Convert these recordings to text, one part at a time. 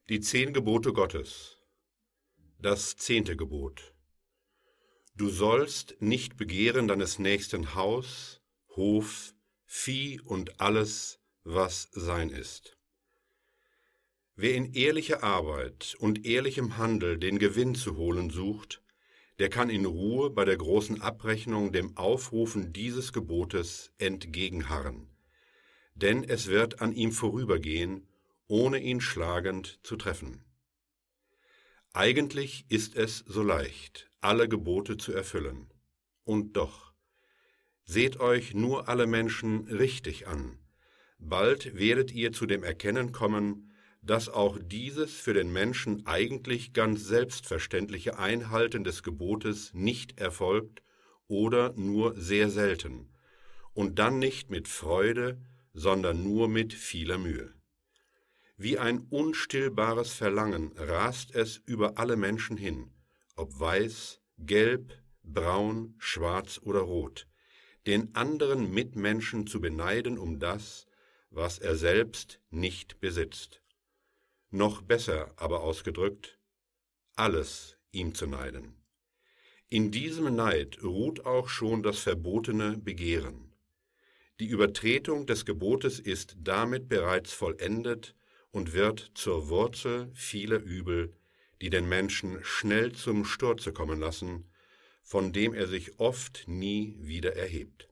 Die 10 Gebote Gottes. Das 10. Gebot. Du sollst nicht begehren deines nächsten Haus, Hof, Vieh und alles, was sein ist. Wer in ehrlicher Arbeit und ehrlichem Handel den Gewinn zu holen sucht, der kann in Ruhe bei der großen Abrechnung dem Aufrufen dieses Gebotes entgegenharren, denn es wird an ihm vorübergehen, ohne ihn schlagend zu treffen. Eigentlich ist es so leicht, alle Gebote zu erfüllen. Und doch, seht euch nur alle Menschen richtig an. Bald werdet ihr zu dem Erkennen kommen, dass auch dieses für den Menschen eigentlich ganz selbstverständliche Einhalten des Gebotes nicht erfolgt oder nur sehr selten, und dann nicht mit Freude, sondern nur mit vieler Mühe. Wie ein unstillbares Verlangen rast es über alle Menschen hin, ob weiß, gelb, braun, schwarz oder rot, den anderen Mitmenschen zu beneiden um das, was er selbst nicht besitzt. Noch besser aber ausgedrückt, alles ihm zu neiden. In diesem Neid ruht auch schon das verbotene Begehren. Die Übertretung des Gebotes ist damit bereits vollendet und wird zur Wurzel vieler Übel, die den Menschen schnell zum Sturze kommen lassen, von dem er sich oft nie wieder erhebt.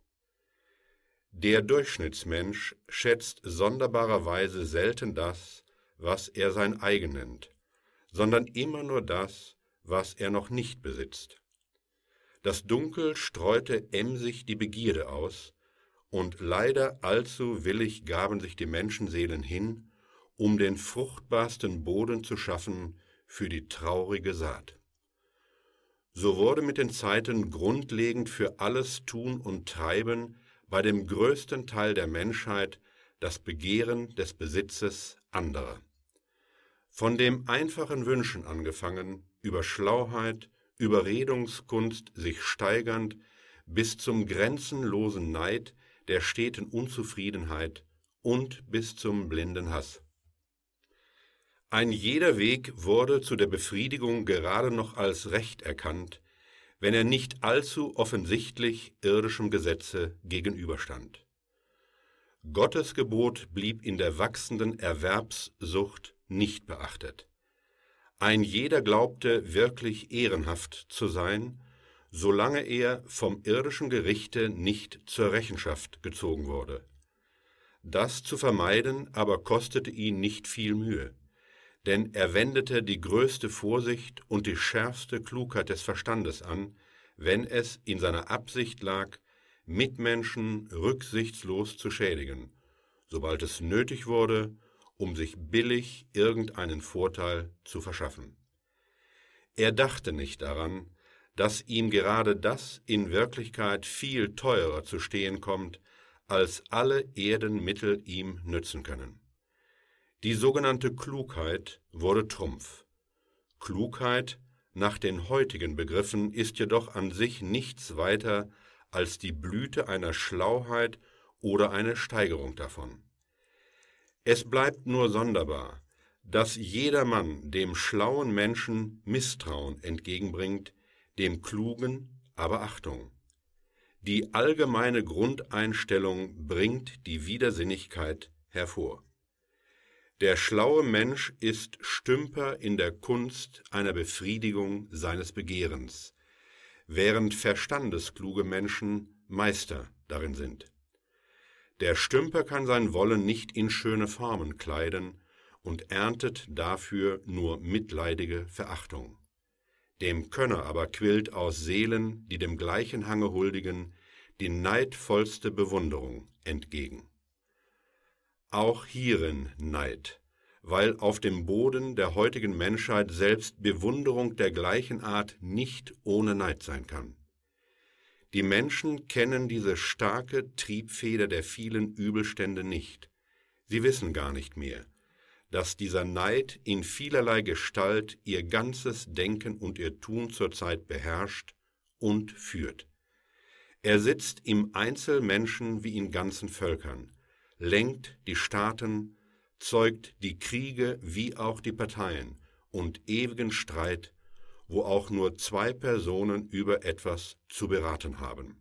Der Durchschnittsmensch schätzt sonderbarerweise selten das, was er sein eigen nennt, sondern immer nur das, was er noch nicht besitzt. Das Dunkel streute emsig die Begierde aus, und leider allzu willig gaben sich die Menschenseelen hin, um den fruchtbarsten Boden zu schaffen für die traurige Saat. So wurde mit den Zeiten grundlegend für alles Tun und Treiben bei dem größten Teil der Menschheit das Begehren des Besitzes anderer. Von dem einfachen Wünschen angefangen, über Schlauheit, Überredungskunst sich steigernd, bis zum grenzenlosen Neid, der steten Unzufriedenheit und bis zum blinden Hass. Ein jeder Weg wurde zu der Befriedigung gerade noch als Recht erkannt, wenn er nicht allzu offensichtlich irdischem Gesetze gegenüberstand. Gottes Gebot blieb in der wachsenden Erwerbssucht nicht beachtet. Ein jeder glaubte wirklich ehrenhaft zu sein, solange er vom irdischen Gerichte nicht zur Rechenschaft gezogen wurde. Das zu vermeiden aber kostete ihn nicht viel Mühe, denn er wendete die größte Vorsicht und die schärfste Klugheit des Verstandes an, wenn es in seiner Absicht lag, Mitmenschen rücksichtslos zu schädigen, sobald es nötig wurde, um sich billig irgendeinen Vorteil zu verschaffen. Er dachte nicht daran, dass ihm gerade das in Wirklichkeit viel teurer zu stehen kommt, als alle Erdenmittel ihm nützen können. Die sogenannte Klugheit wurde Trumpf. Klugheit nach den heutigen Begriffen ist jedoch an sich nichts weiter als die Blüte einer Schlauheit oder eine Steigerung davon. Es bleibt nur sonderbar, dass jedermann dem schlauen Menschen Misstrauen entgegenbringt, dem Klugen aber Achtung. Die allgemeine Grundeinstellung bringt die Widersinnigkeit hervor. Der schlaue Mensch ist Stümper in der Kunst einer Befriedigung seines Begehrens, während verstandeskluge Menschen Meister darin sind. Der Stümper kann sein Wollen nicht in schöne Formen kleiden und erntet dafür nur mitleidige Verachtung. Dem Könner aber quillt aus Seelen, die dem gleichen Hange huldigen, die neidvollste Bewunderung entgegen. Auch hierin Neid, weil auf dem Boden der heutigen Menschheit selbst Bewunderung der gleichen Art nicht ohne Neid sein kann. Die Menschen kennen diese starke Triebfeder der vielen Übelstände nicht. Sie wissen gar nicht mehr, dass dieser Neid in vielerlei Gestalt ihr ganzes Denken und ihr Tun zurzeit beherrscht und führt. Er sitzt im Einzelmenschen wie in ganzen Völkern, lenkt die Staaten, zeugt die Kriege wie auch die Parteien und ewigen Streit, wo auch nur zwei Personen über etwas zu beraten haben.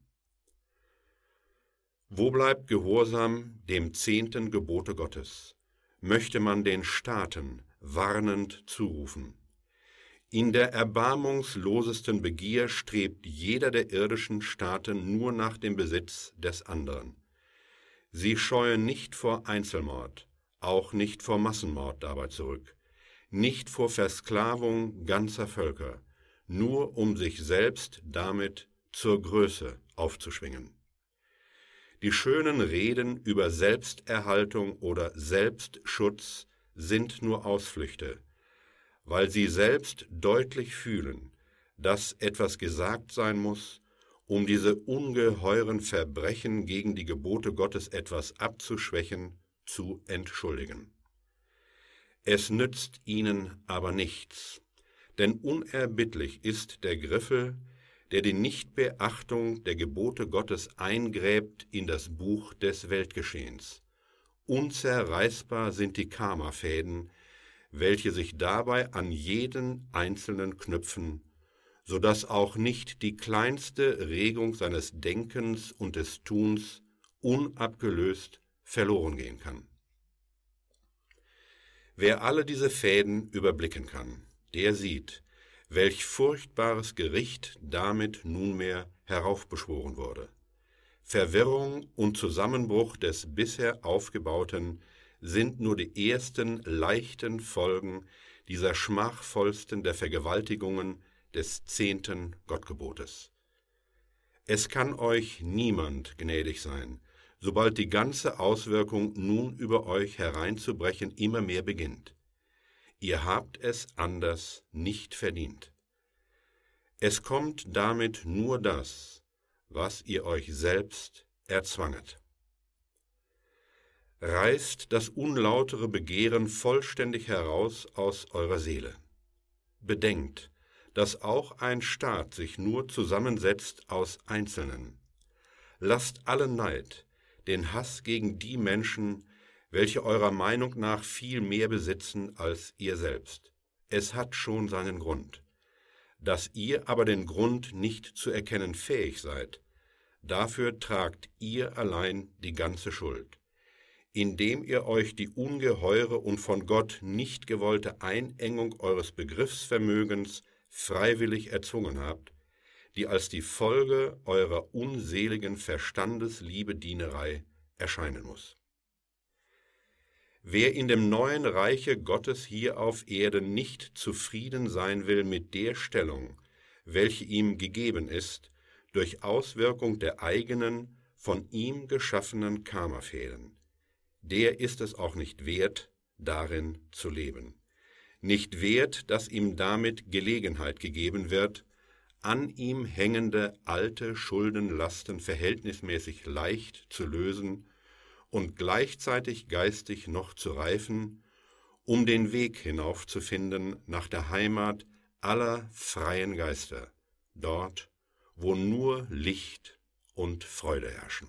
Wo bleibt Gehorsam dem 10. Gebote Gottes? Möchte man den Staaten warnend zurufen. In der erbarmungslosesten Begier strebt jeder der irdischen Staaten nur nach dem Besitz des anderen. Sie scheuen nicht vor Einzelmord, auch nicht vor Massenmord dabei zurück, nicht vor Versklavung ganzer Völker, nur um sich selbst damit zur Größe aufzuschwingen. Die schönen Reden über Selbsterhaltung oder Selbstschutz sind nur Ausflüchte, weil sie selbst deutlich fühlen, dass etwas gesagt sein muss, um diese ungeheuren Verbrechen gegen die Gebote Gottes etwas abzuschwächen, zu entschuldigen. Es nützt ihnen aber nichts, denn unerbittlich ist der Griffel, der die Nichtbeachtung der Gebote Gottes eingräbt in das Buch des Weltgeschehens. Unzerreißbar sind die Karmafäden, welche sich dabei an jeden Einzelnen knüpfen, so dass auch nicht die kleinste Regung seines Denkens und des Tuns unabgelöst verloren gehen kann. Wer alle diese Fäden überblicken kann, der sieht, welch furchtbares Gericht damit nunmehr heraufbeschworen wurde. Verwirrung und Zusammenbruch des bisher Aufgebauten sind nur die ersten leichten Folgen dieser schmachvollsten der Vergewaltigungen des 10. Gottgebotes. Es kann euch niemand gnädig sein, sobald die ganze Auswirkung nun über euch hereinzubrechen immer mehr beginnt. Ihr habt es anders nicht verdient. Es kommt damit nur das, was ihr euch selbst erzwanget. Reißt das unlautere Begehren vollständig heraus aus eurer Seele. Bedenkt, dass auch ein Staat sich nur zusammensetzt aus Einzelnen. Lasst allen Neid, den Hass gegen die Menschen, welche eurer Meinung nach viel mehr besitzen als ihr selbst. Es hat schon seinen Grund. Dass ihr aber den Grund nicht zu erkennen fähig seid, dafür tragt ihr allein die ganze Schuld, indem ihr euch die ungeheure und von Gott nicht gewollte Einengung eures Begriffsvermögens freiwillig erzwungen habt, die als die Folge eurer unseligen Verstandesliebe-Dienerei erscheinen muss. Wer in dem neuen Reiche Gottes hier auf Erden nicht zufrieden sein will mit der Stellung, welche ihm gegeben ist, durch Auswirkung der eigenen, von ihm geschaffenen Karmafäden, der ist es auch nicht wert, darin zu leben. Nicht wert, dass ihm damit Gelegenheit gegeben wird, an ihm hängende alte Schuldenlasten verhältnismäßig leicht zu lösen und gleichzeitig geistig noch zu reifen, um den Weg hinaufzufinden nach der Heimat aller freien Geister, dort, wo nur Licht und Freude herrschen.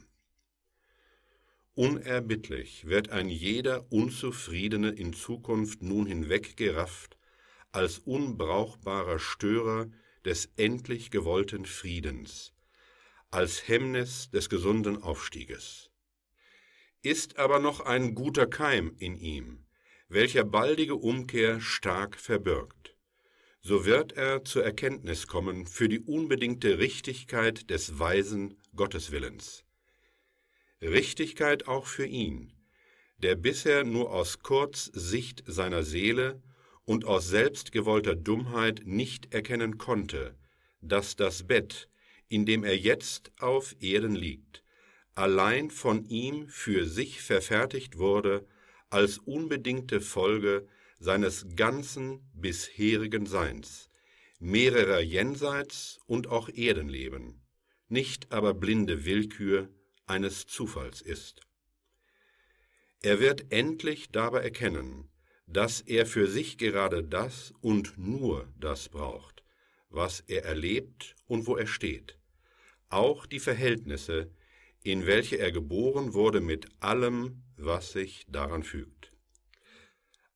Unerbittlich wird ein jeder Unzufriedene in Zukunft nun hinweggerafft als unbrauchbarer Störer des endlich gewollten Friedens, als Hemmnis des gesunden Aufstieges. Ist aber noch ein guter Keim in ihm, welcher baldige Umkehr stark verbirgt, so wird er zur Erkenntnis kommen für die unbedingte Richtigkeit des weisen Gotteswillens. Richtigkeit auch für ihn, der bisher nur aus Kurzsicht seiner Seele und aus selbstgewollter Dummheit nicht erkennen konnte, dass das Bett, in dem er jetzt auf Erden liegt, allein von ihm für sich verfertigt wurde, als unbedingte Folge seines ganzen bisherigen Seins, mehrerer Jenseits- und auch Erdenleben, nicht aber blinde Willkür eines Zufalls ist. Er wird endlich dabei erkennen, dass er für sich gerade das und nur das braucht, was er erlebt und wo er steht, auch die Verhältnisse, in welche er geboren wurde mit allem, was sich daran fügt.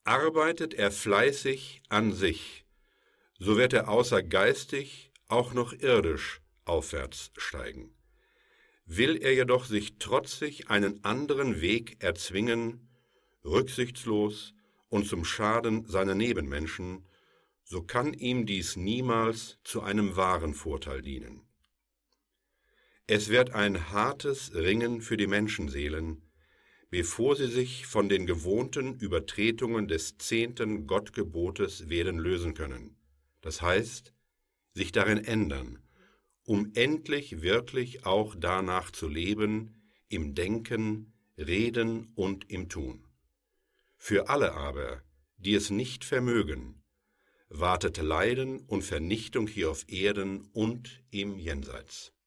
Arbeitet er fleißig an sich, so wird er außer geistig auch noch irdisch aufwärts steigen. Will er jedoch sich trotzig einen anderen Weg erzwingen, rücksichtslos und zum Schaden seiner Nebenmenschen, so kann ihm dies niemals zu einem wahren Vorteil dienen. Es wird ein hartes Ringen für die Menschenseelen, bevor sie sich von den gewohnten Übertretungen des 10. Gottgebotes werden lösen können, das heißt, sich darin ändern, um endlich wirklich auch danach zu leben, im Denken, Reden und im Tun. Für alle aber, die es nicht vermögen, wartet Leiden und Vernichtung hier auf Erden und im Jenseits.